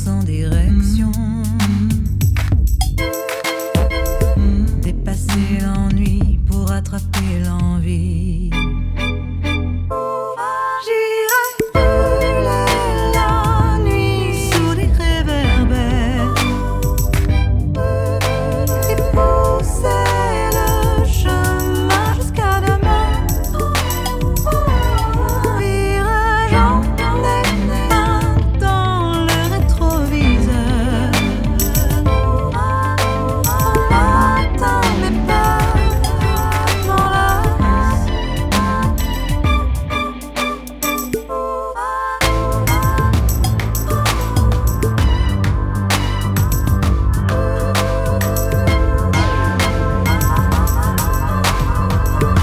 sans direction. Dépasser l'ennui pour attraper l'envie. J'irai brûler la nuit sous les réverbères et pousser le chemin jusqu'à demain. Virage en éteint dans le rétroviseur. Matin mes pas m'enlacent.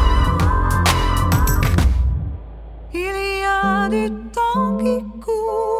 Il y a du temps qui court.